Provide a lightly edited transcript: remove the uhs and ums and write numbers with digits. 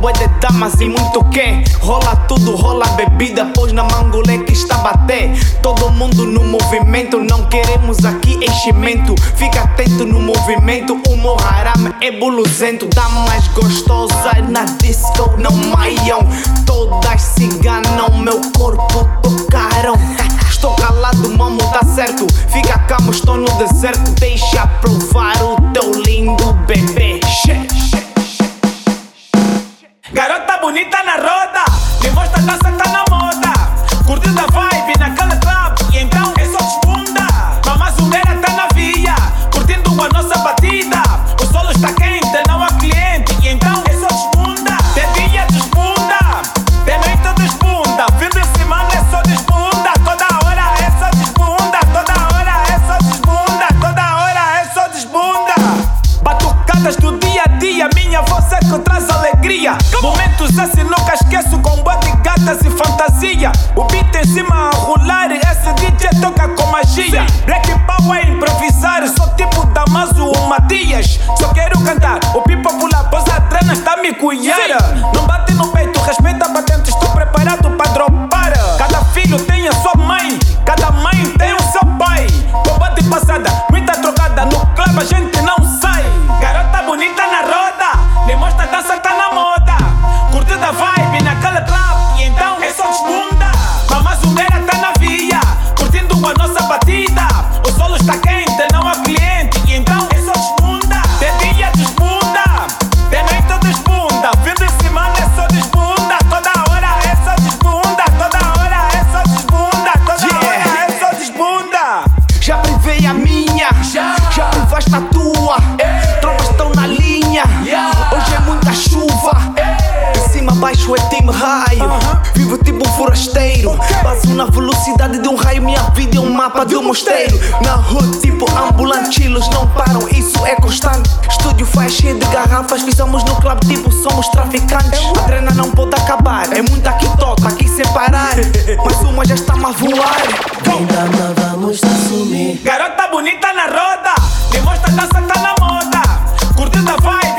bué de damas e muito quê? Rola tudo, rola bebida, pois na mangolé que está a bater. Todo mundo no movimento, não queremos aqui enchimento. Fica atento no movimento, o meu haram é buluzento. Damas gostosas na disco não maiam, todas se enganam, meu corpo tocaram. Estou calado, mamo, tá certo. Fica calmo, estou no deserto. Deixa provar o teu lindo bebê. Garota bonita na roda, me mostra a dança, tá na moda. Curtindo a vibe naquele club, e então é só desbunda. Mamá Zumeira tá na via, curtindo a nossa batida. O solo está quente, não há cliente, e então é só desbunda. De dia desbunda, de noite desbunda. Fim de semana é só desbunda. Toda hora é só desbunda. Toda hora é só desbunda. Toda hora é só desbunda. Batucadas do dia a dia, minha voz é que traz alegria. Momentos assim nunca esqueço, com bué de gatas e fantasia. O beat em cima a rolar, esse DJ toca com magia. Black Power improvisar, sou tipo Damaso ou Matias. Só quero cantar, o pipa pula, pois a trena está me cuidar. Não bate no peito, respeita a batente, estou preparado para dropar. Cada filho tem a sua mãe, cada mãe tem o seu pai. Com bate passada, muita trocada, no clube a gente não sai. Garota bonita na roda, me mostra a dança, tá na moda. Curtindo a vibe naquele club, e então é só desbunda. Mamá Zumeira tá na via, curtindo a nossa batida. O solo está quente, não há cliente, e então é só desbunda. De dia desbunda, de noite desbunda. Fim de semana é só desbunda. Toda hora é só desbunda. Toda hora é só desbunda. Toda hora é só desbunda. Já privei a minha, já privaste a tua. Tropas estão na linha, hoje é muita chuva. De cima a baixo é time raio, vivo tipo um forasteiro. Baso na velocidade de um raio, minha vida é um mapa de um mosteiro. Na hood tipo ambulantilos, não param, isso é constante. Estúdio faz cheio de garrafas, pisamos no club tipo somos traficantes. A grana não pode acabar, é muita que toca, aqui sem parar. Mas uma já está-me a voar. Vem dama, vamos assumir. Garota bonita na roda, me mostra a dança, tá na moda. Curtindo a vibe